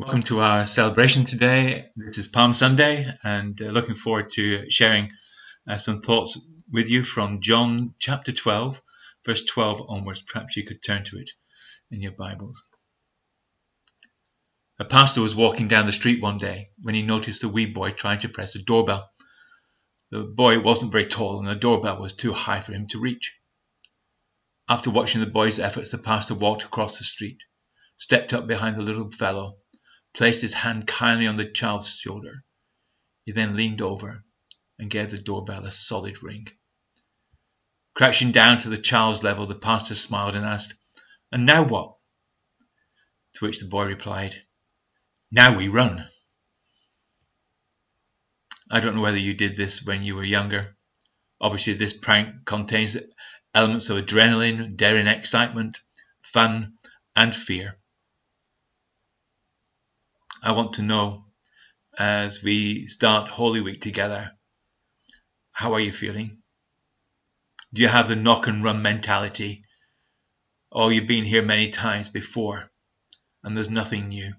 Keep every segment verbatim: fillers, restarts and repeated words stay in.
Welcome to our celebration today. This is Palm Sunday, and uh, looking forward to sharing uh, some thoughts with you from John chapter twelve, verse twelve onwards. Perhaps you could turn to it in your Bibles. A pastor was walking down the street one day when he noticed a wee boy trying to press a doorbell. The boy wasn't very tall, and the doorbell was too high for him to reach. After watching the boy's efforts, the pastor walked across the street, stepped up behind the little fellow, placed his hand kindly on the child's shoulder. He then leaned over and gave the doorbell a solid ring. Crouching down to the child's level, the pastor smiled and asked, "And now what?" To which the boy replied, "Now we run." I don't know whether you did this when you were younger. Obviously, this prank contains elements of adrenaline, daring excitement, fun, and fear. I want to know, as we start Holy Week together, how are you feeling? Do you have the knock and run mentality? Or you've been here many times before and there's nothing new?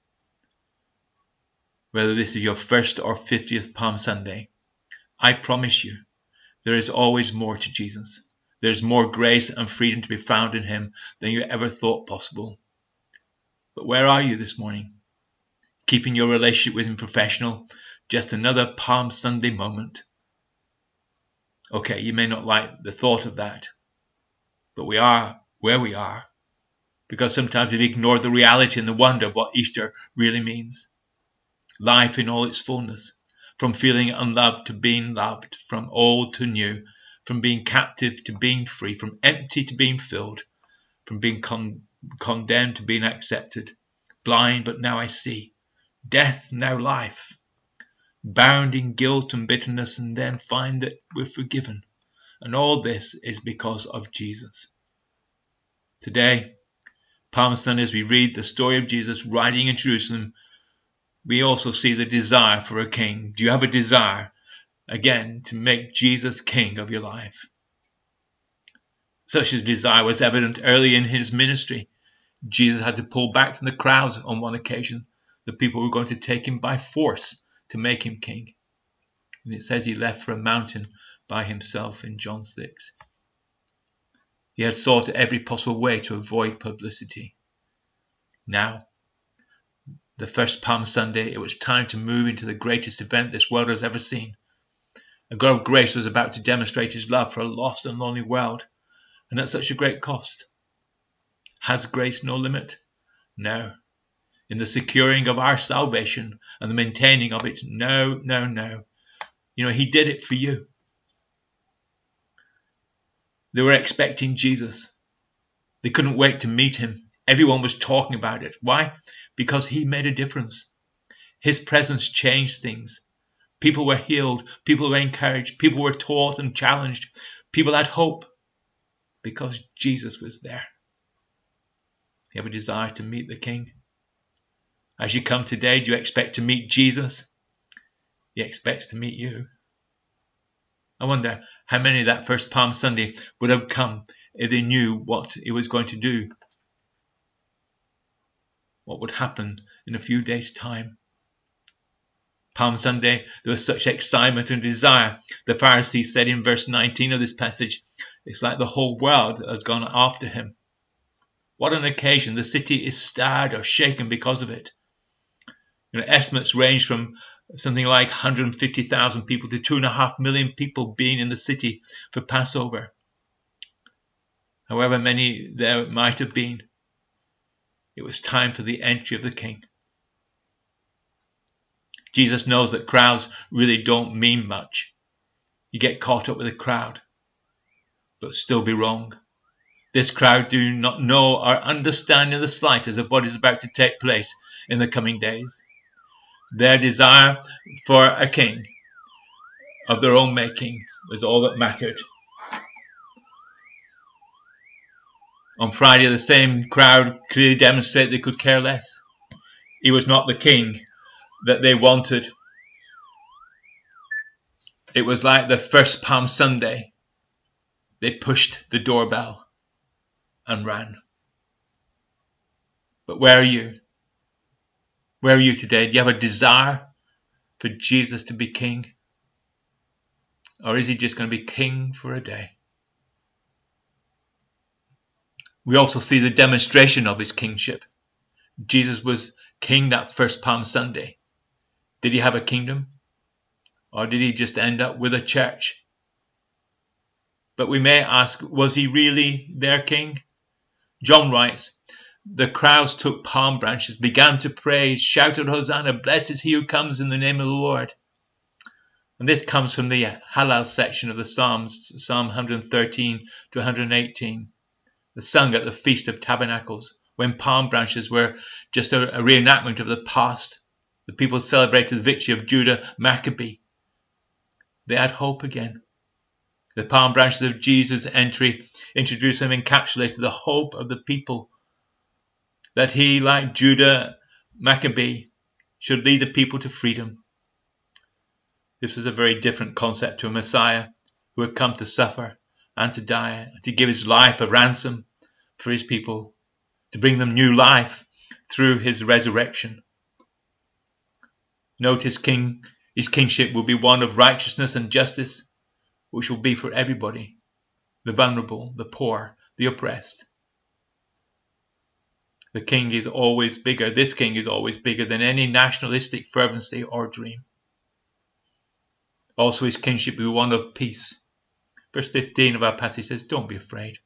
Whether this is your first or fiftieth Palm Sunday, I promise you, there is always more to Jesus. There is more grace and freedom to be found in him than you ever thought possible. But where are you this morning? Keeping your relationship with him professional, just another Palm Sunday moment? Okay, you may not like the thought of that, but we are where we are because sometimes we've ignored the reality and the wonder of what Easter really means. Life in all its fullness, from feeling unloved to being loved, from old to new, from being captive to being free, from empty to being filled, from being con- condemned to being accepted, blind but now I see, death now life, bound in guilt and bitterness, and then find that we're forgiven. And all this is because of Jesus. Today, Palm Sunday, as we read the story of Jesus riding in Jerusalem, we also see the desire for a king. Do you have a desire, again, to make Jesus king of your life? Such a desire was evident early in his ministry. Jesus had to pull back from the crowds on one occasion. The people were going to take him by force to make him king. And it says he left for a mountain by himself in John six. He had sought every possible way to avoid publicity. Now, the first Palm Sunday, it was time to move into the greatest event this world has ever seen. A God of grace was about to demonstrate his love for a lost and lonely world, and at such a great cost. Has grace no limit? No. In the securing of our salvation and the maintaining of it, no, no, no. You know, he did it for you. They were expecting Jesus. They couldn't wait to meet him. Everyone was talking about it. Why? Because he made a difference. His presence changed things. People were healed. People were encouraged. People were taught and challenged. People had hope because Jesus was there. You have a desire to meet the King? As you come today, do you expect to meet Jesus? He expects to meet you. I wonder how many that first Palm Sunday would have come if they knew what he was going to do. What would happen in a few days' time? Palm Sunday, there was such excitement and desire. The Pharisees said in verse nineteen of this passage, it's like the whole world has gone after him. What an occasion. The city is stirred or shaken because of it. You know, estimates range from something like one hundred fifty thousand people to two and a half million people being in the city for Passover. However many there might have been, it was time for the entry of the King. Jesus knows that crowds really don't mean much. You get caught up with a crowd, but still be wrong. This crowd do not know or understand in the slightest of what is about to take place in the coming days. Their desire for a king of their own making was all that mattered. On Friday, the same crowd clearly demonstrated they could care less. He was not the king that they wanted. It was like the first Palm Sunday. They pushed the doorbell and ran. But where are you? Where are you today? Do you have a desire for Jesus to be king? Or is he just going to be king for a day? We also see the demonstration of his kingship. Jesus was king that first Palm Sunday. Did he have a kingdom? Or did he just end up with a church? But we may ask, was he really their king? John writes, the crowds took palm branches, began to praise, shouted, Hosanna, blessed is he who comes in the name of the Lord. And this comes from the Hallel section of the Psalms, Psalm one thirteen to one eighteen, sung at the Feast of Tabernacles, when palm branches were just a, a reenactment of the past. The people celebrated the victory of Judah Maccabee. They had hope again. The palm branches of Jesus' entry into Jerusalem encapsulated the hope of the people that he, like Judah Maccabee, should lead the people to freedom. This was a very different concept to a Messiah who had come to suffer and to die, and to give his life a ransom for his people, to bring them new life through his resurrection. Notice king, his kingship will be one of righteousness and justice, which will be for everybody, the vulnerable, the poor, the oppressed. The king is always bigger, this king is always bigger than any nationalistic fervency or dream. Also his kingship will be one of peace. Verse fifteen of our passage says, don't be afraid.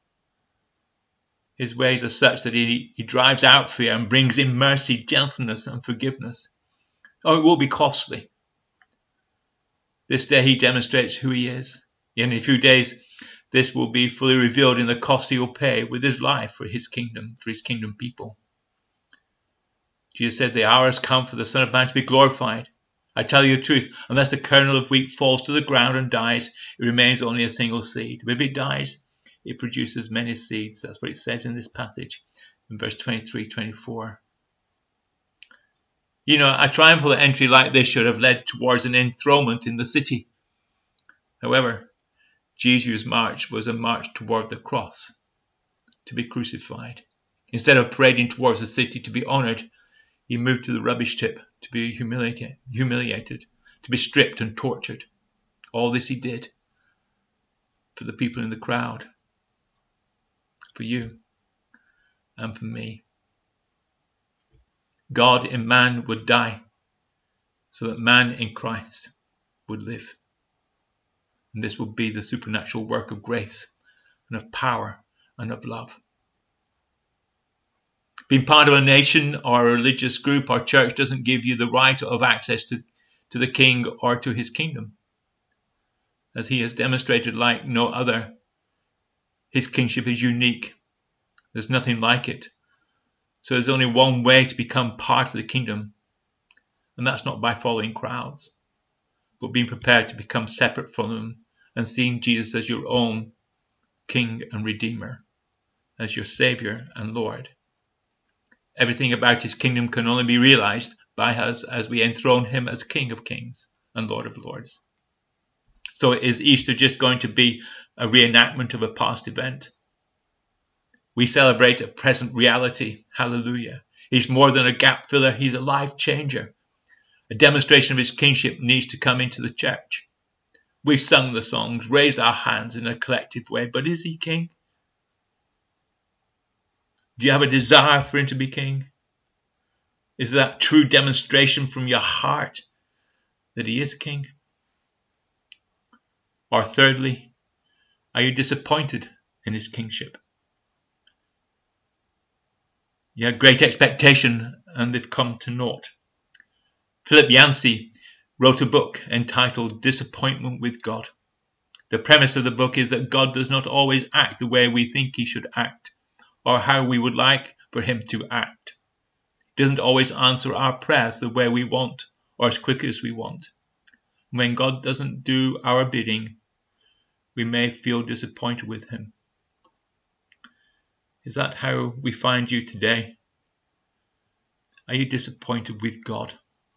His ways are such that he, he drives out fear and brings in mercy, gentleness and forgiveness. Oh, it will be costly. This day he demonstrates who he is. In a few days, this will be fully revealed in the cost he will pay with his life for his kingdom, for his kingdom people. Jesus said, the hour has come for the Son of Man to be glorified. I tell you the truth, unless a kernel of wheat falls to the ground and dies, it remains only a single seed. But if it dies, it produces many seeds. That's what it says in this passage in verse twenty-three, twenty-four. You know, a triumphal entry like this should have led towards an enthronement in the city. However, Jesus' march was a march toward the cross, to be crucified. Instead of parading towards the city to be honoured, he moved to the rubbish tip to be humiliated, humiliated, to be stripped and tortured. All this he did for the people in the crowd, for you and for me. God in man would die so that man in Christ would live. And this will be the supernatural work of grace and of power and of love. Being part of a nation or a religious group or church doesn't give you the right of access to, to the king or to his kingdom. As he has demonstrated like no other, his kingship is unique. There's nothing like it. So there's only one way to become part of the kingdom, and that's not by following crowds, but being prepared to become separate from them and seeing Jesus as your own King and Redeemer, as your Saviour and Lord. Everything about his kingdom can only be realized by us as we enthrone him as King of Kings and Lord of Lords. So is Easter just going to be a reenactment of a past event? We celebrate a present reality. Hallelujah. He's more than a gap filler. He's a life changer. A demonstration of his kingship needs to come into the church. We've sung the songs, raised our hands in a collective way, but is he king? Do you have a desire for him to be king? Is that true demonstration from your heart that he is king? Or thirdly, are you disappointed in his kingship? You had great expectation and they've come to naught. Philip Yancey wrote a book entitled Disappointment with God. The premise of the book is that God does not always act the way we think he should act, or how we would like for him to act. He doesn't always answer our prayers the way we want or as quick as we want. When God doesn't do our bidding, we may feel disappointed with him. Is that how we find you today? Are you disappointed with God?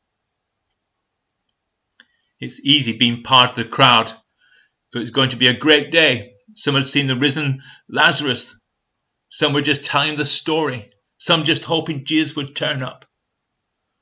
It's easy being part of the crowd. It was going to be a great day. Some had seen the risen Lazarus. Some were just telling the story. Some just hoping Jesus would turn up.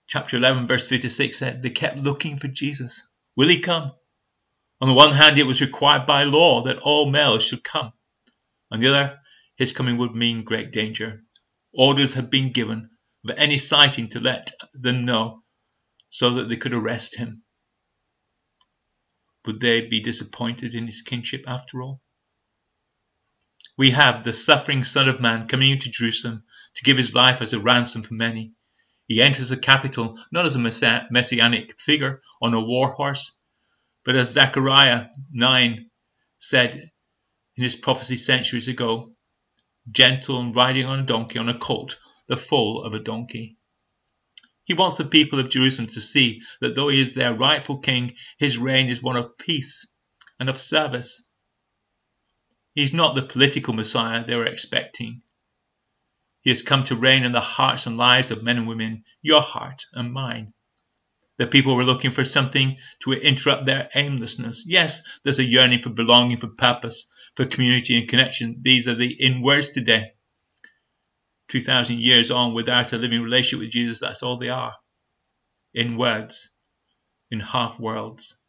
Chapter eleven, verse fifty-six said they kept looking for Jesus. Will he come? On the one hand, it was required by law that all males should come. On the other, his coming would mean great danger. Orders had been given of any sighting to let them know so that they could arrest him. Would they be disappointed in his kingship after all? We have the suffering Son of Man coming into Jerusalem to give his life as a ransom for many. He enters the capital not as a messianic figure on a war horse, but as Zechariah nine said in his prophecy centuries ago, gentle and riding on a donkey, on a colt, the foal of a donkey. He wants the people of Jerusalem to see that though he is their rightful king, his reign is one of peace and of service. He's not the political Messiah they were expecting. He has come to reign in the hearts and lives of men and women, your heart and mine. The people were looking for something to interrupt their aimlessness. Yes, there's a yearning for belonging, for purpose, for community and connection. These are the in words today. two thousand years on without a living relationship with Jesus, that's all they are. In words, in half worlds.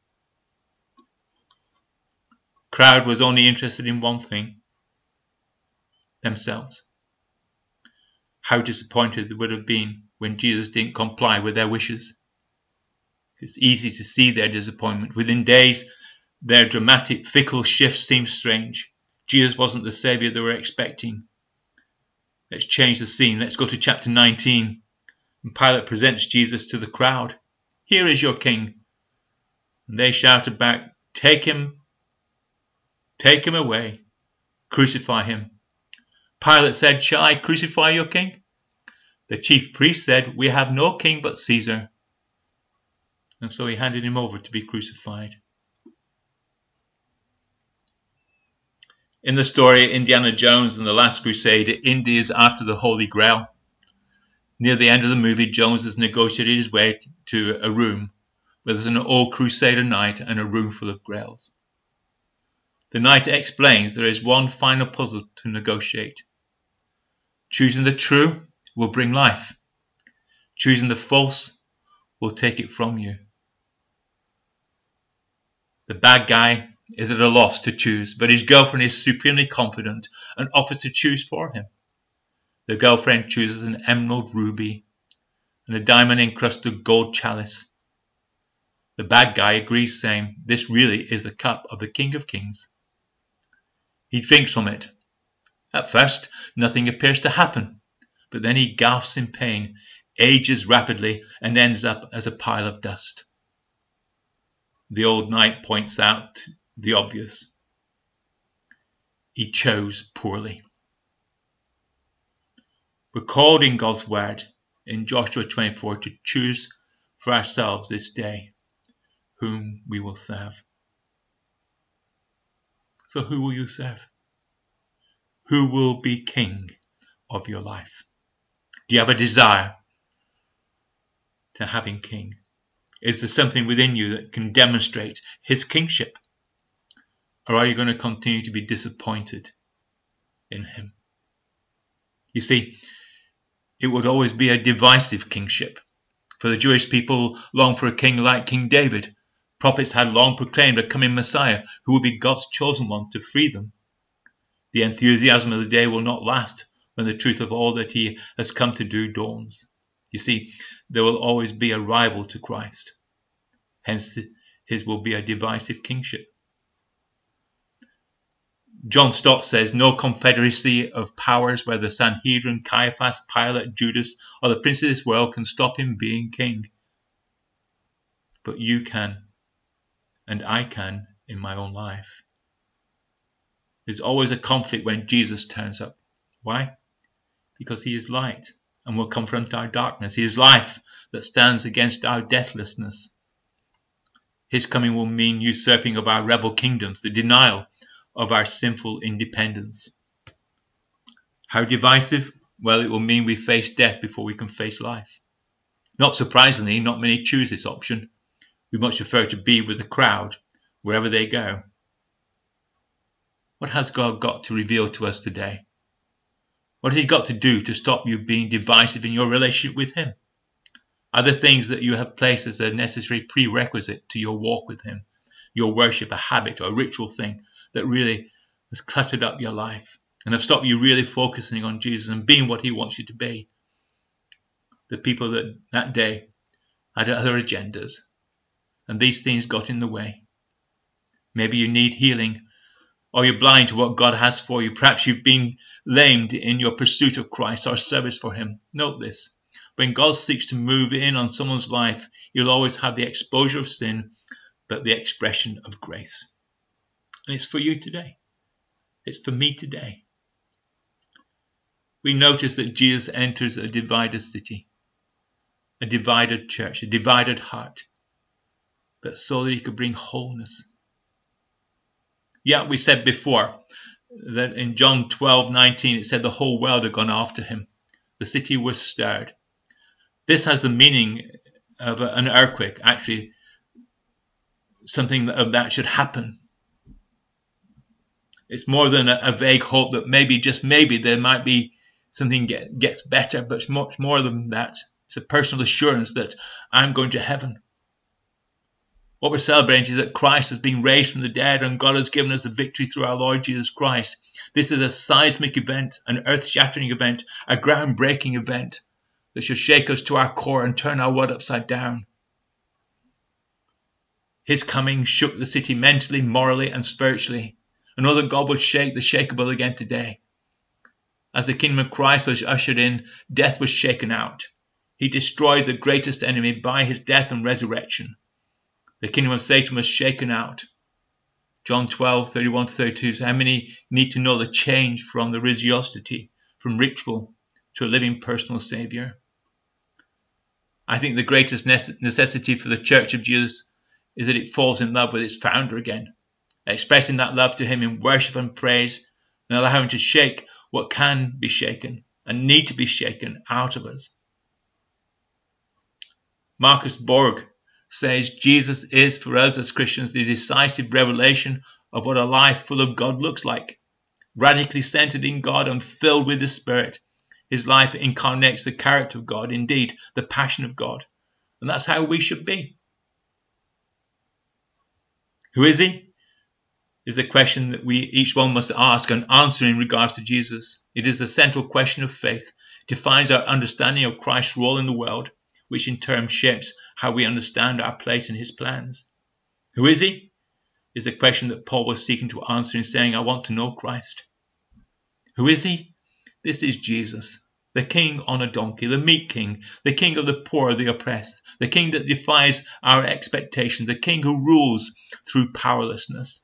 Crowd was only interested in one thing, themselves. How disappointed they would have been when Jesus didn't comply with their wishes. It's easy to see their disappointment. Within days, their dramatic, fickle shifts seemed strange. Jesus wasn't the Saviour they were expecting. Let's change the scene. Let's go to chapter nineteen. And Pilate presents Jesus to the crowd. Here is your king. And they shouted back, Take him, take him away, crucify him. Pilate said, Shall I crucify your king? The chief priest said, We have no king but Caesar. And so he handed him over to be crucified. In the story Indiana Jones and the Last Crusade, Indy is after the Holy Grail. Near the end of the movie, Jones has negotiated his way to a room where there's an old Crusader knight and a room full of grails. The knight explains there is one final puzzle to negotiate. Choosing the true will bring life. Choosing the false will take it from you. The bad guy is at a loss to choose, but his girlfriend is supremely confident and offers to choose for him. The girlfriend chooses an emerald ruby and a diamond encrusted gold chalice. The bad guy agrees, saying, This really is the cup of the King of Kings. He drinks from it. At first, nothing appears to happen, but then he gasps in pain, ages rapidly, and ends up as a pile of dust. The old knight points out the obvious. He chose poorly. We're called in God's word, in Joshua twenty-four, to choose for ourselves this day whom we will serve. So who will you serve? Who will be king of your life? Do you have a desire to having king? Is there something within you that can demonstrate his kingship? Or are you going to continue to be disappointed in him? You see, it would always be a divisive kingship. For the Jewish people longed for a king like King David. Prophets had long proclaimed a coming Messiah who would be God's chosen one to free them. The enthusiasm of the day will not last when the truth of all that he has come to do dawns. You see, there will always be a rival to Christ. Hence, his will be a divisive kingship. John Stott says, no confederacy of powers where the Sanhedrin, Caiaphas, Pilate, Judas, or the prince of this world can stop him being king. But you can, and I can in my own life. There's always a conflict when Jesus turns up. Why? Because he is light and will confront our darkness. He is life that stands against our deathlessness. His coming will mean usurping of our rebel kingdoms, the denial of our sinful independence. How divisive? Well, it will mean we face death before we can face life. Not surprisingly, not many choose this option. We much prefer to be with the crowd wherever they go. What has God got to reveal to us today? What has he got to do to stop you being divisive in your relationship with him? Are there things that you have placed as a necessary prerequisite to your walk with him, your worship, a habit or a ritual thing that really has cluttered up your life and have stopped you really focusing on Jesus and being what he wants you to be? The people that that day had other agendas, and these things got in the way. Maybe you need healing, or you're blind to what God has for you. Perhaps you've been lamed in your pursuit of Christ or service for him. Note this: when God seeks to move in on someone's life, you'll always have the exposure of sin, but the expression of grace. And it's for you today. It's for me today. We notice that Jesus enters a divided city, a divided church, a divided heart, but so that he could bring wholeness. Yeah, we said before that in John twelve nineteen it said the whole world had gone after him. The city was stirred. This has the meaning of an earthquake, actually something of that should happen. It's more than a, a vague hope that maybe, just maybe, there might be something get, gets better, but it's much more than that. It's a personal assurance that I'm going to heaven. What we're celebrating is that Christ has been raised from the dead and God has given us the victory through our Lord Jesus Christ. This is a seismic event, an earth-shattering event, a groundbreaking event that should shake us to our core and turn our world upside down. His coming shook the city mentally, morally, and spiritually. And know that God would shake the shakeable again today. As the kingdom of Christ was ushered in, death was shaken out. He destroyed the greatest enemy by his death and resurrection. The kingdom of Satan was shaken out. John twelve, thirty-one to thirty-two. So how many need to know the change from the religiosity, from ritual, to a living personal Saviour? I think the greatest necessity for the Church of Jesus is that it falls in love with its founder again, expressing that love to him in worship and praise, and allow him to shake what can be shaken and need to be shaken out of us. Marcus Borg says Jesus is for us as Christians the decisive revelation of what a life full of God looks like. Radically centered in God and filled with the Spirit, his life incarnates the character of God, indeed the passion of God. And that's how we should be. Who is he? Is the question that we each one must ask and answer in regards to Jesus. It is the central question of faith. It defines our understanding of Christ's role in the world, which in turn shapes how we understand our place in his plans. Who is he? Is the question that Paul was seeking to answer in saying, I want to know Christ. Who is he? This is Jesus, the king on a donkey, the meek king, the king of the poor, the oppressed, the king that defies our expectations, the king who rules through powerlessness.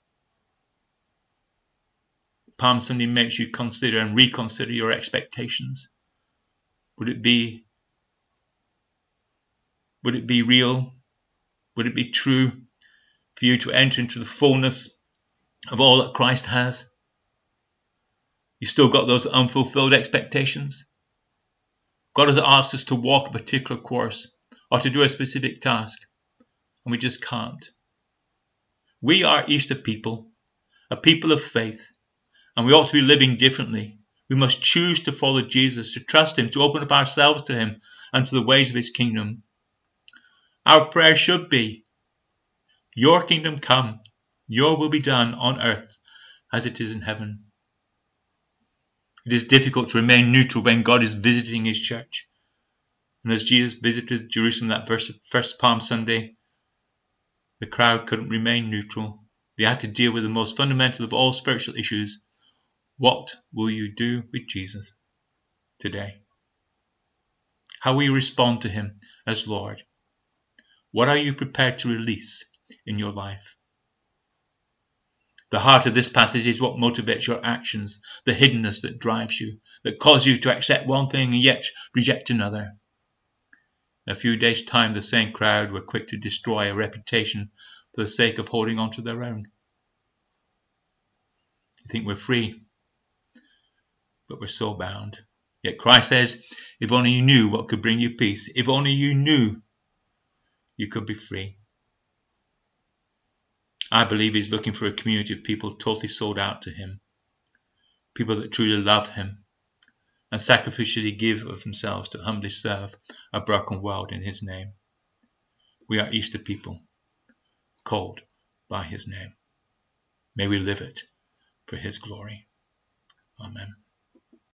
Palm Sunday makes you consider and reconsider your expectations. Would it be Would it be real? Would it be true for you to enter into the fullness of all that Christ has? You still got those unfulfilled expectations? God has asked us to walk a particular course or to do a specific task, and we just can't. We are Easter people, a people of faith, and we ought to be living differently. We must choose to follow Jesus, to trust him, to open up ourselves to him and to the ways of his kingdom. Our prayer should be, your kingdom come, your will be done on earth as it is in heaven. It is difficult to remain neutral when God is visiting his church. And as Jesus visited Jerusalem that first Palm Sunday, the crowd couldn't remain neutral. They had to deal with the most fundamental of all spiritual issues. What will you do with Jesus today? How will you respond to him as Lord? What are you prepared to release in your life? The heart of this passage is what motivates your actions, the hiddenness that drives you, that causes you to accept one thing and yet reject another. In a few days' time, the same crowd were quick to destroy a reputation for the sake of holding on to their own. You think we're free, but we're so bound. Yet Christ says, if only you knew what could bring you peace, if only you knew, you could be free. I believe he's looking for a community of people totally sold out to him, people that truly love him and sacrificially give of themselves to humbly serve a broken world in his name. We are Easter people, called by his name. May we live it for his glory. Amen.